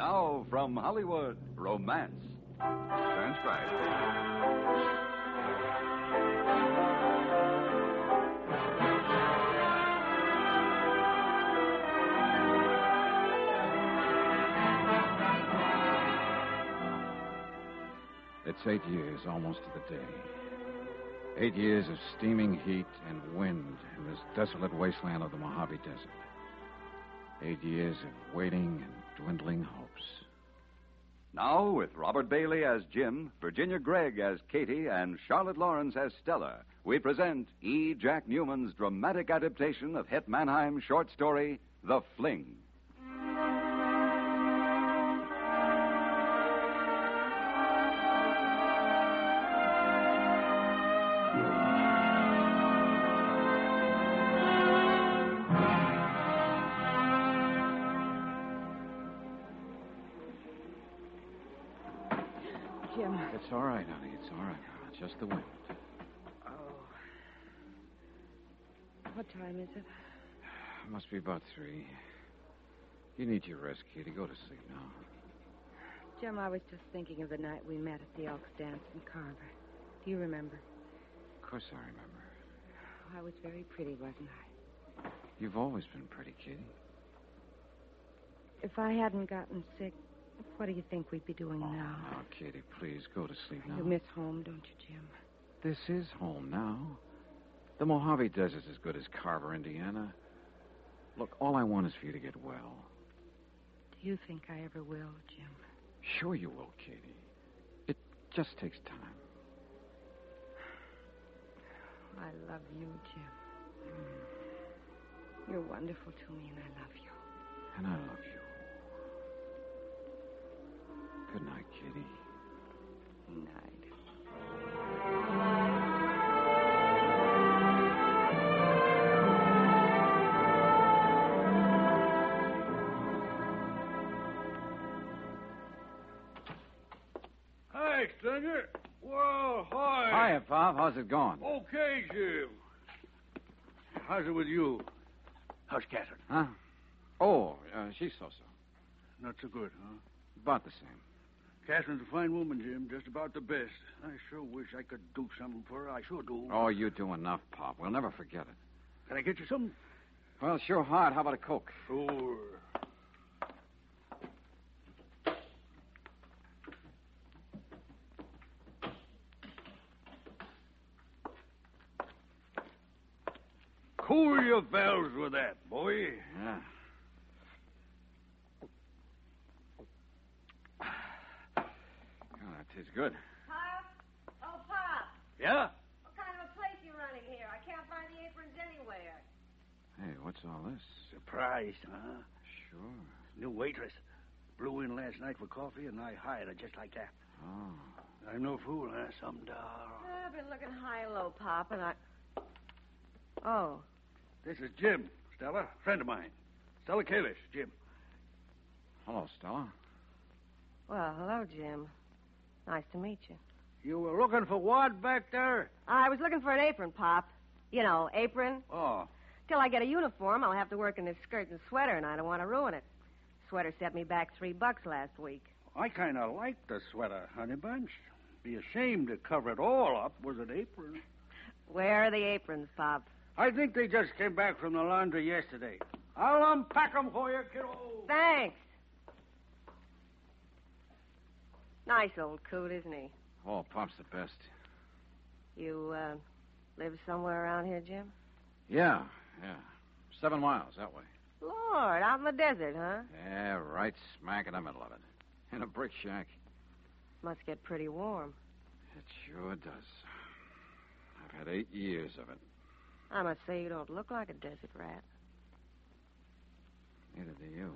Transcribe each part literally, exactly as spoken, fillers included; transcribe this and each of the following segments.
Now, from Hollywood, romance. Transcribed. It's eight years, almost to the day. Eight years of steaming heat and wind in this desolate wasteland of the Mojave Desert. Eight years of waiting and dwindling hopes. Now, with Robert Bailey as Jim, Virginia Gregg as Katie, and Charlotte Lawrence as Stella, we present E. Jack Newman's dramatic adaptation of Het Mannheim's short story, The Fling. Jim. It's all right, honey. It's all right. It's just the wind. Oh. What time is it? It must be about three. You need your rest, Katie. Go to sleep now. Jim, I was just thinking of the night we met at the Elks dance in Carver. Do you remember? Of course I remember. Oh, I was very pretty, wasn't I? You've always been pretty, Katie. If I hadn't gotten sick, what do you think we'd be doing oh, now? Now, Katie, please go to sleep now. You miss home, don't you, Jim? This is home now. The Mojave Desert's as good as Carver, Indiana. Look, all I want is for you to get well. Do you think I ever will, Jim? Sure you will, Katie. It just takes time. I love you, Jim. Mm. You're wonderful to me, and I love you. And I love you. Good night, Kitty. Good night. Hi, stranger. Well, hi. Hiya, Pop. How's it going? Okay, Jim. How's it with you? How's Catherine? Huh? Oh, uh, she's so-so. Not so good, huh? About the same. Catherine's a fine woman, Jim. Just about the best. I sure wish I could do something for her. I sure do. Oh, you do enough, Pop. We'll never forget it. Can I get you something? Well, sure hard. How about a Coke? Sure. Cool your valves with that, boy. Yeah. Oh, that tastes good. Pop? Oh, Pop. Yeah? What kind of a place you running here? I can't find the aprons anywhere. Hey, what's all this? Surprised, huh? Sure. New waitress. Blew in last night for coffee, and I hired her just like that. Oh. I'm no fool, huh? Some doll. Oh, I've been looking high and low, Pop, and I... Oh. This is Jim, Stella. Friend of mine. Stella Kalish, Jim. Hello, Stella. Well, hello, Jim. Nice to meet you. You were looking for what back there? I was looking for an apron, Pop. You know, apron. Oh. Till I get a uniform, I'll have to work in this skirt and sweater, and I don't want to ruin it. Sweater set me back three bucks last week. I kind of like the sweater, honey bunch. Be ashamed to cover it all up with an apron. Where are the aprons, Pop? I think they just came back from the laundry yesterday. I'll unpack them for you, kiddo. Thanks. Nice old coot, isn't he? Oh, Pop's the best. You, uh, live somewhere around here, Jim? Yeah, yeah. Seven miles that way. Lord, out in the desert, huh? Yeah, right smack in the middle of it. In a brick shack. Must get pretty warm. It sure does. I've had eight years of it. I must say you don't look like a desert rat. Neither do you.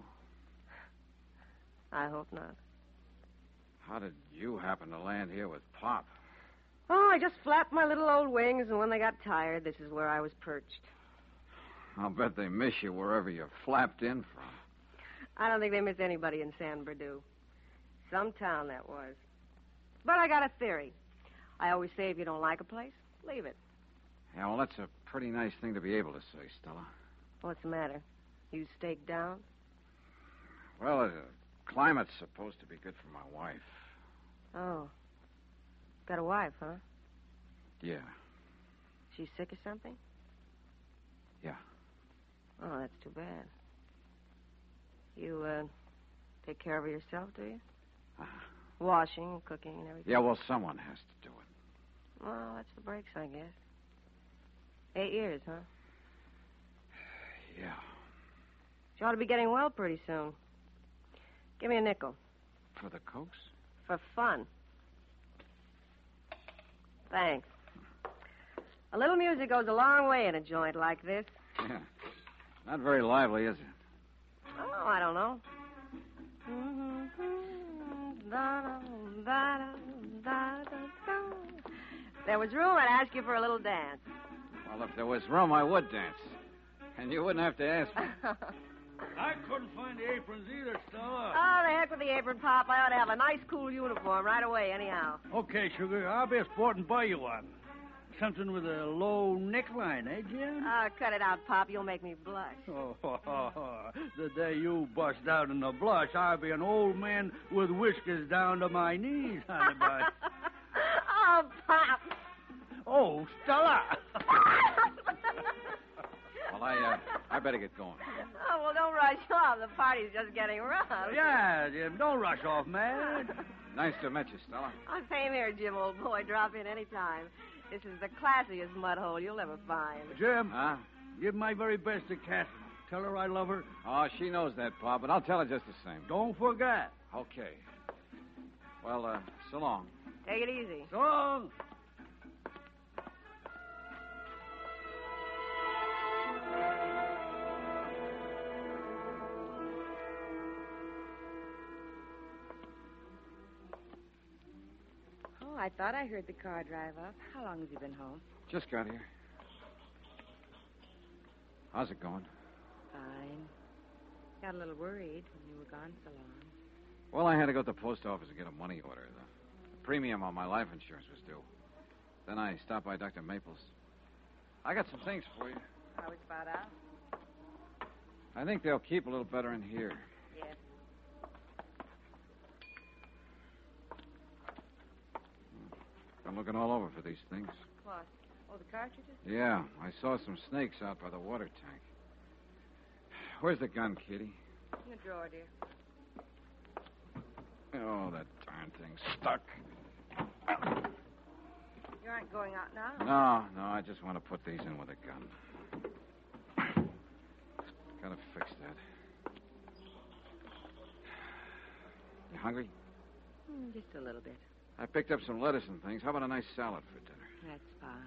I hope not. How did you happen to land here with Pop? Oh, I just flapped my little old wings, and when they got tired, this is where I was perched. I'll bet they miss you wherever you're flapped in from. I don't think they miss anybody in San Bernardino. Some town that was. But I got a theory. I always say if you don't like a place, leave it. Yeah, well, that's a pretty nice thing to be able to say, Stella. What's the matter? You staked down? Well, uh, climate's supposed to be good for my wife. Oh. Got a wife, huh? Yeah. She's sick or something? Yeah. Oh, that's too bad. You, uh, take care of her yourself, do you? Uh, Washing, cooking, and everything? yeah, well, someone has to do it. Well, that's the breaks, I guess. Eight years, huh? Yeah. She ought to be getting well pretty soon. Give me a nickel. For the cokes? For fun. Thanks. A little music goes a long way in a joint like this. Yeah. Not very lively, is it? Oh, I don't know. If there was room, I'd ask you for a little dance. Well, if there was room, I would dance. And you wouldn't have to ask me. I couldn't find the aprons either, Stella. Oh, the heck with the apron, Pop. I ought to have a nice, cool uniform right away, anyhow. Okay, Sugar, I'll be a sport and buy you one. Something with a low neckline, eh, Jim? Oh, cut it out, Pop. You'll make me blush. Oh, ho, ho, ho. The day you bust out in a blush, I'll be an old man with whiskers down to my knees, honey bun. Oh, Pop. Oh, Stella. Well, I, uh, I better get going. Oh, well, don't rush off. The party's just getting rough. Yeah, Jim, don't rush off, man. Nice to meet you, Stella. Oh, same here, Jim, old boy. Drop in any time. This is the classiest mud hole you'll ever find. Jim, Huh? give my very best to Catherine. Tell her I love her. Oh, she knows that, Pop, but I'll tell her just the same. Don't forget. Okay. Well, uh, so long. Take it easy. So long. Oh, I thought I heard the car drive up. How long has he been home? Just got here. How's it going? Fine. Got a little worried when you were gone so long. Well, I had to go to the post office and get a money order. The, the premium on my life insurance was due. Then I stopped by Doctor Maples. I got some things for you. How was about out? I think they'll keep a little better in here. Yes. Been looking all over for these things. What? Oh, the cartridges? Yeah, I saw some snakes out by the water tank. Where's the gun, Kitty? In the drawer, dear. Oh, that darn thing's stuck. You aren't going out now? No, no, I just want to put these in with a gun. Gotta fix that. You hungry? Mm, just a little bit. I picked up some lettuce and things. How about a nice salad for dinner? That's fine.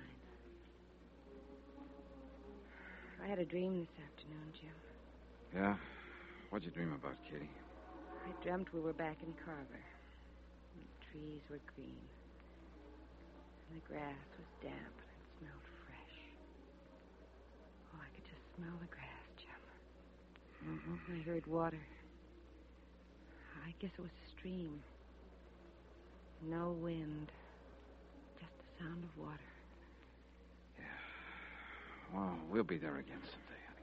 I had a dream this afternoon, Jim. Yeah? What'd you dream about, Kitty? I dreamt we were back in Carver. And the trees were green. And the grass was damp and it smelled fresh. Oh, I could just smell the grass, Jim. Mm-hmm. I heard water. I guess it was a stream. No wind. Just the sound of water. Yeah. Well, we'll be there again someday, honey.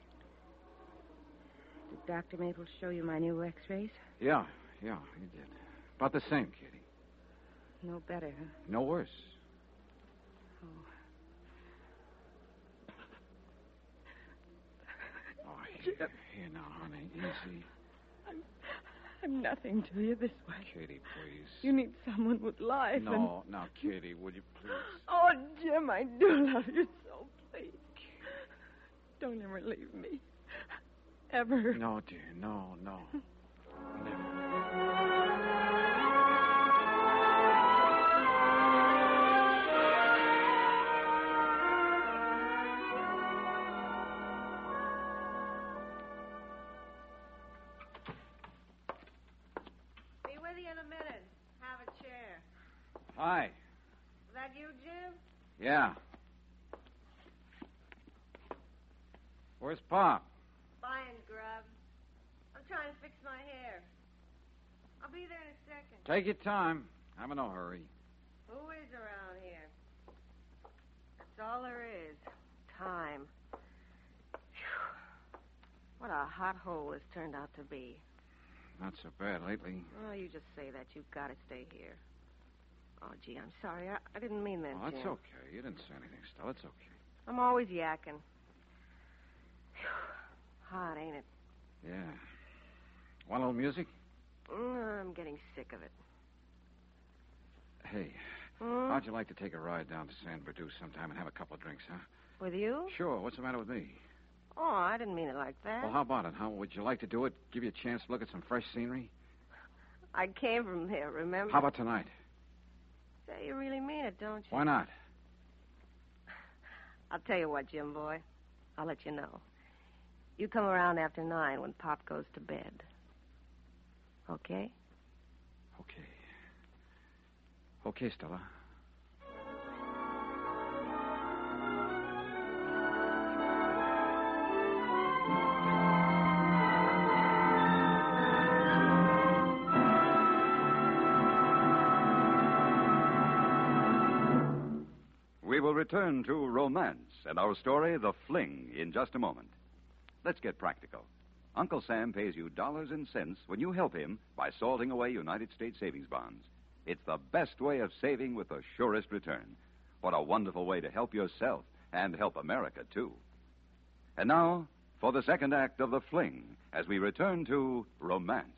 Did Doctor Maples show you my new x-rays? Yeah, yeah, he did. About the same, Kitty. No better, huh? No worse. Oh. Oh, here, here now, honey. Easy. I'm, I'm nothing to you this way. Kitty, please. You need someone with life. No, now, Kitty, would you please? Oh, Jim, I do love you so. Please. Don't ever leave me. Ever. No, dear, no, no. Never. Be with you in a minute. Have a chair. Hi. Is that you, Jim? Yeah. Where's Pop? Buying grub. I'm trying to fix my hair. I'll be there in a second. Take your time. I'm in no hurry. Who is around here? That's all there is. Time. Phew. What a hot hole this turned out to be. Not so bad lately. Oh, you just say that. You've got to stay here. Oh, gee, I'm sorry. I, I didn't mean that, Oh, that's Jim. okay. You didn't say anything, Stella. It's okay. I'm always yakking. Phew. Hot, ain't it? Yeah. Want a little music? Mm, I'm getting sick of it. Hey, Hmm? how'd you like to take a ride down to San Bernardino sometime and have a couple of drinks, huh? With you? Sure. What's the matter with me? Oh, I didn't mean it like that. Well, how about it, huh? Would you like to do it? Give you a chance to look at some fresh scenery? I came from there, remember? How about tonight? Say, you really mean it, don't you? Why not? I'll tell you what, Jim boy. I'll let you know. You come around after nine when Pop goes to bed. Okay? Okay. Okay, Stella. We will return to romance and our story, The Fling, in just a moment. Let's get practical. Uncle Sam pays you dollars and cents when you help him by salting away United States savings bonds. It's the best way of saving with the surest return. What a wonderful way to help yourself and help America, too. And now, for the second act of The Fling, as we return to romance.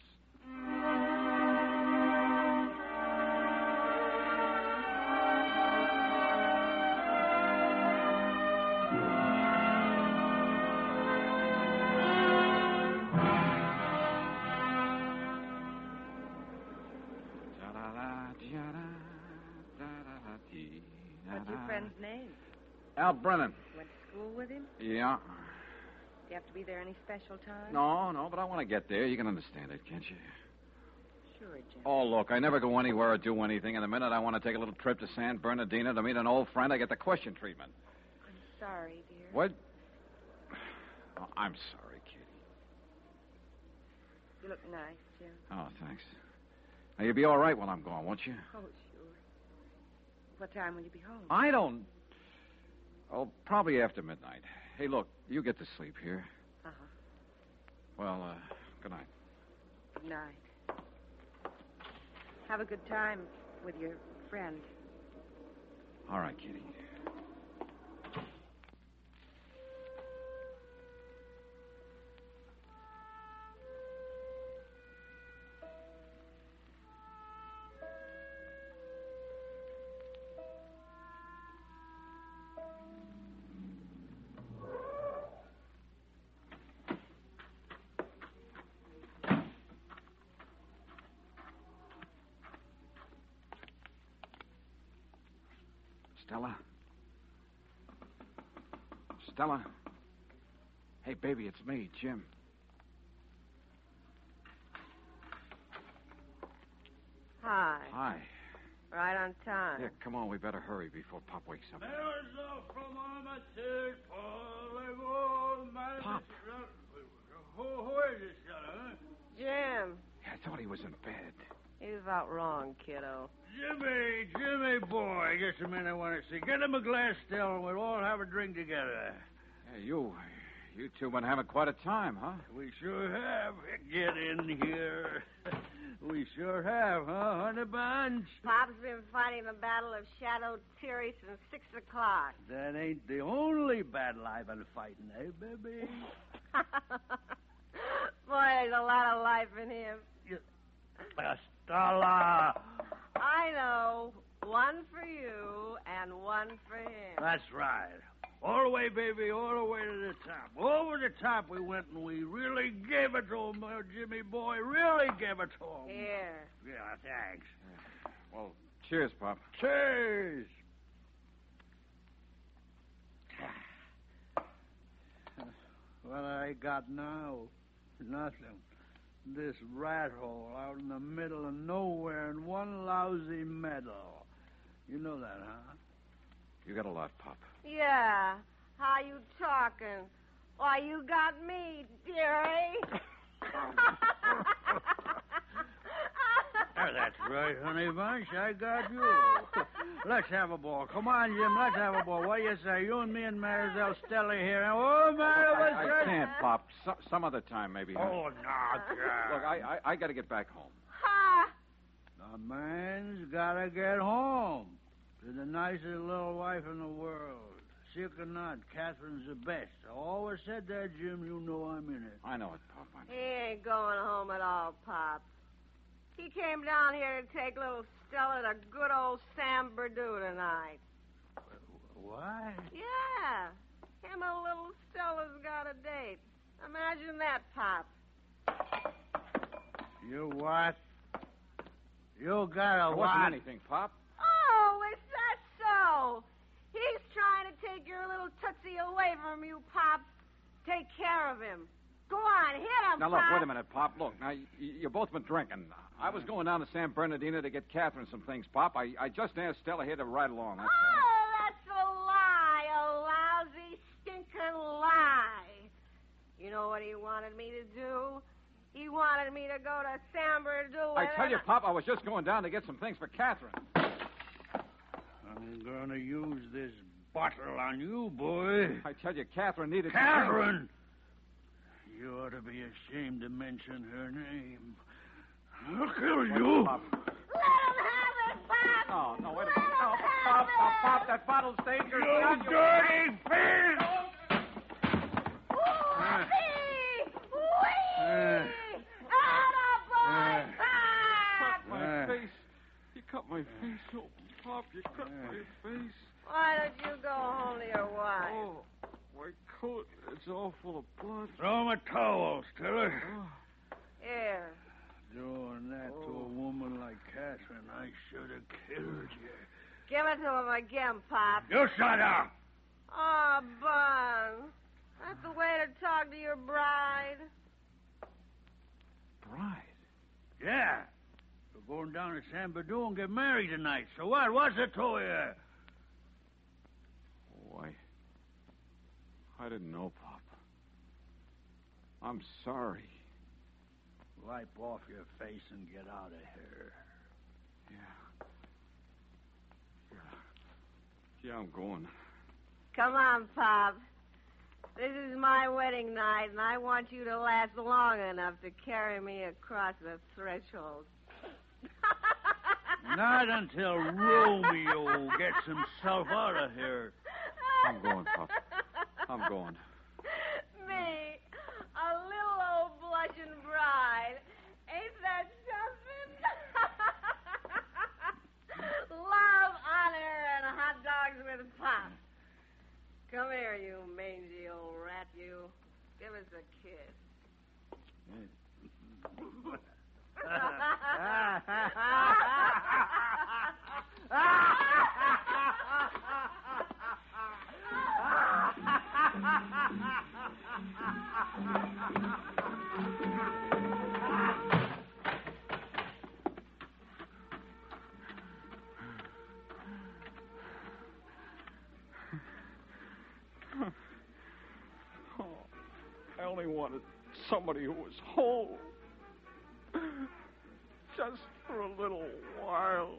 What's your friend's name? Al Brennan. Went to school with him? Yeah. Do you have to be there any special time? No, no, but I want to get there. You can understand it, can't you? Sure, Jim. Oh, look, I never go anywhere or do anything, and the minute I want to take a little trip to San Bernardino to meet an old friend, I get the question treatment. I'm sorry, dear. What? Oh, I'm sorry, Kitty. You look nice, Jim. Oh, thanks. Now, you'll be all right while I'm gone, won't you? Oh, sure. What time will you be home? I don't... Oh, probably after midnight. Hey, look, you get to sleep here. Uh-huh. Well, uh, good night. Good night. Have a good time with your friend. All right, Kitty. Stella? Stella? Hey, baby, it's me, Jim. Hi. Hi. Right on time. Yeah, come on, we better hurry before Pop wakes up. Pop. Who, who is this fella, huh? Jim. Yeah, I thought he was in bed. He was out wrong, kiddo. Jimmy, Jimmy boy, just a minute I want to see. Get him a glass still and we'll all have a drink together. Yeah, you, you two been having quite a time, huh? We sure have. Get in here. We sure have, huh, Honey Bunch? Pop's been fighting the Battle of Shadow Terry since six o'clock. That ain't the only battle I've been fighting, eh, baby? Boy, there's a lot of life in him. Stella. I know. One for you and one for him. That's right. All the way, baby, all the way to the top. Over the top we went, and we really gave it to him, uh, Jimmy boy. Really gave it to him. Here. Yeah, thanks. Well, cheers, Pop. Cheers. What I got now? Nothing. This rat hole out in the middle of nowhere and one lousy medal. You know that, huh? You got a lot, Pop. Yeah. How you talking? Why, you got me, dearie. Oh, that's right, honey bunch. I got you. Let's have a ball. Come on, Jim. Let's have a ball. What do you say? You and me and Marisol Stella here. Oh, I, Marisol. I can't, Pop. So, some other time, maybe. huh? Oh, no. look, I, I, I got to get back home. Ha! The man's gotta get home to the nicest little wife in the world. Sick or not, Catherine's the best. I always said that, Jim. You know I'm in it. I know it, Pop. I He know. ain't going home at all, Pop. He came down here to take little Stella to good old Sam Berdue tonight. What? Yeah. Him and little Stella's got a date. Imagine that, Pop. You what? You got a It what? wasn't anything, Pop. Oh, is that so? He's trying to take your little Tootsie away from you, Pop. Take care of him. Go on, hit him, Now, look, Pop. wait a minute, Pop. Look, now, y- you've both been drinking. I was going down to San Bernardino to get Catherine some things, Pop. I, I just asked Stella here to ride along, that's all. Oh, that's a lie, a lousy, stinking lie. You know what he wanted me to do? He wanted me to go to San Berdue. I tell you, Pop, I was just going down to get some things for Catherine. I'm gonna use this bottle on you, boy. I tell you, Catherine needed... Catherine! You ought to be ashamed to mention her name. I'll kill you. Pop. Let him have it, Pop. Oh, no, wait a Let minute. him Oh, have Pop, it. oh, Pop, that bottle's dangerous. You Not your- dirty fiend! Whee! Whee! Uh. Attaboy, Uh. Pop! My Uh. face. You cut my face open, Pop. You cut my face. Why don't you go home to your wife? Oh, my coat. It's all full of blood. Throw him a towel, Stella. Oh. Here. Doing that to a woman like Catherine, I should have killed you. Give it to him again, Pop. You shut up! Oh, Bun. That's the way to talk to your bride. Bride? Yeah. We're going down to San Berdue and get married tonight. So what? What's it to you? Oh, I... I didn't know, Pop. I'm sorry. Wipe off your face and get out of here. Yeah. Yeah. Yeah, I'm going. Come on, Pop. This is my wedding night, and I want you to last long enough to carry me across the threshold. Not until Romeo gets himself out of here. I'm going, Pop. I'm going. Me, a little old blushing bride. Ain't that something? Love, honor, and hot dogs with Pop. Come here, you mangy old rat, you. Give us a kiss. Oh, I only wanted somebody who was whole. Just for a little while.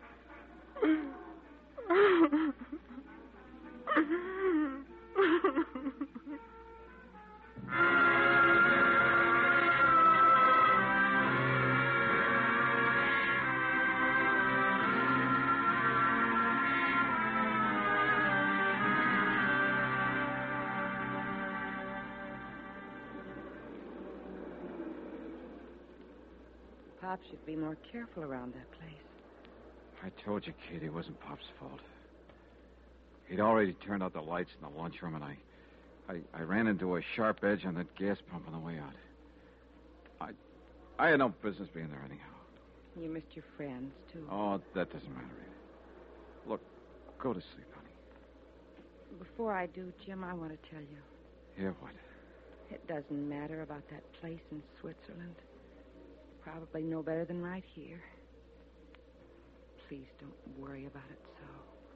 Pop should be more careful around that place. I told you, Katie, it wasn't Pop's fault. He'd already turned out the lights in the lunchroom, and I, I, I ran into a sharp edge on that gas pump on the way out. I, I had no business being there anyhow. You missed your friends, too. Oh, that doesn't matter, Rita. Look, go to sleep, honey. Before I do, Jim, I want to tell you. Yeah, what? It doesn't matter about that place in Switzerland. Probably no better than right here. Please don't worry about it so.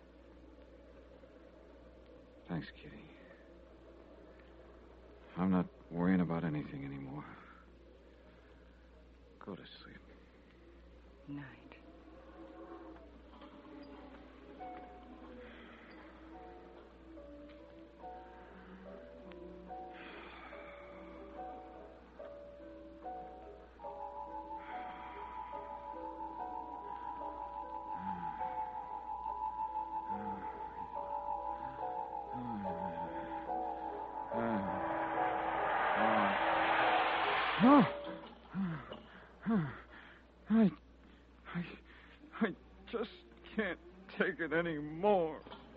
Thanks, Kitty. I'm not worrying about anything anymore. Go to sleep. Night. Oh. I, I, I just can't take it anymore.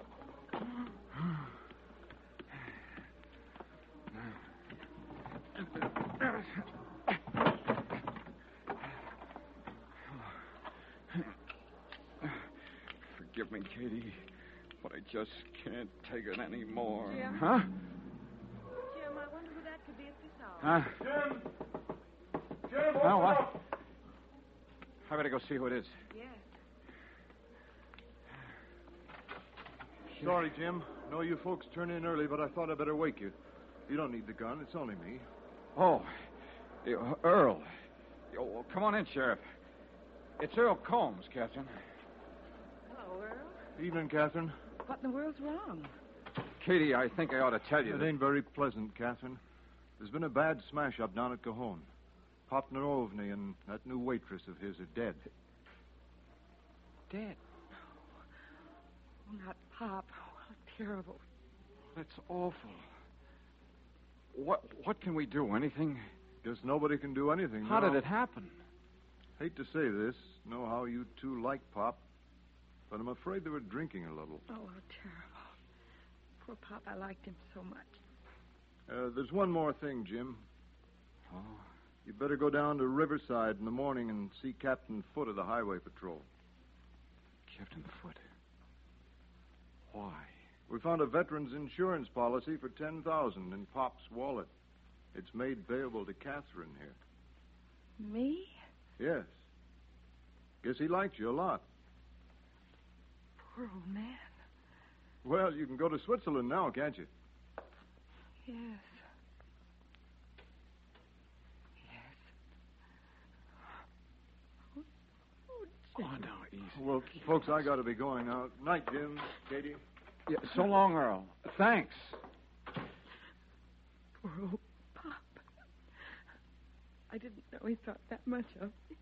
Forgive me, Katie, but I just can't take it anymore. Jim? Huh? Jim, I wonder who that could be at this hour. Huh? Jim! Jim, Oh, what? I better go see who it is. Yes. Sorry, Jim. Know you folks turn in early, but I thought I'd better wake you. You don't need the gun. It's only me. Oh, you- Earl. Oh, come on in, Sheriff. It's Earl Combs, Catherine. Hello, Earl. Evening, Catherine. What in the world's wrong? Katie, I think I ought to tell you It that... ain't very pleasant, Catherine. There's been a bad smash-up down at Cajon. Pop Narovny and that new waitress of his are dead. Dead. Oh, not Pop. Oh, terrible. That's awful. What What can we do? Anything? Guess nobody can do anything How now. did it happen? Hate to say this, know how you two like Pop, but I'm afraid they were drinking a little. Oh, how terrible. Poor Pop, I liked him so much. Uh, there's one more thing, Jim. Oh. You'd better go down to Riverside in the morning and see Captain Foote of the Highway Patrol. Captain Foote. Why? We found a veteran's insurance policy for ten thousand dollars in Pop's wallet. It's made payable to Catherine here. Me? Yes. Guess he liked you a lot. Poor old man. Well, you can go to Switzerland now, can't you? Yes. Yes. Oh, oh, Go on now, easy. Well, folks, I got to be going now. Night, Jim, Katie. Yeah, so long, Earl. Thanks. poor old Pop. I didn't know he thought that much of me.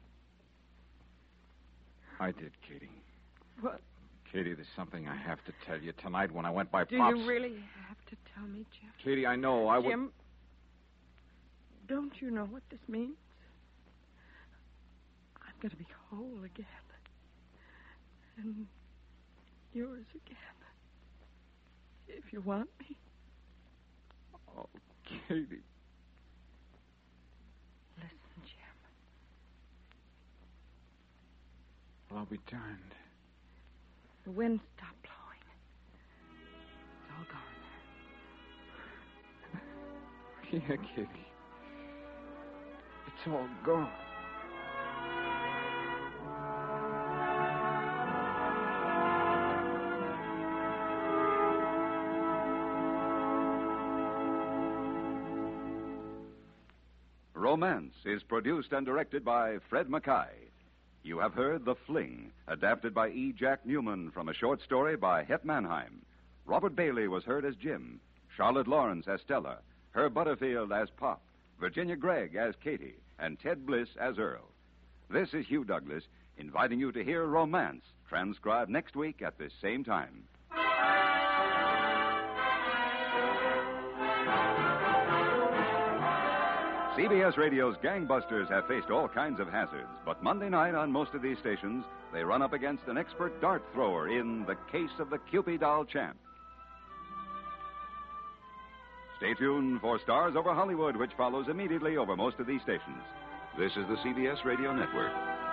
I did, Katie. What? Katie, there's something I have to tell you tonight when I went by Do Pop's... you really have to tell me, Jim? Katie, I know. I would... Jim, don't you know what this means? I'm going to be whole again. And yours again. If you want me. Oh, Katie. Listen, Jim. Well, I'll be darned. The wind stopped blowing. It's all gone. Yeah, Katie. It's all gone. Romance is produced and directed by Fred Mackay. You have heard The Fling, adapted by E. Jack Newman from a short story by Het Mannheim. Robert Bailey was heard as Jim, Charlotte Lawrence as Stella, Herb Butterfield as Pop, Virginia Gregg as Katie, and Ted Bliss as Earl. This is Hugh Douglas, inviting you to hear Romance, transcribed next week at this same time. C B S Radio's gangbusters have faced all kinds of hazards, but Monday night on most of these stations, they run up against an expert dart thrower in The Case of the Kewpie Doll Champ. Stay tuned for Stars Over Hollywood, which follows immediately over most of these stations. This is the C B S Radio Network.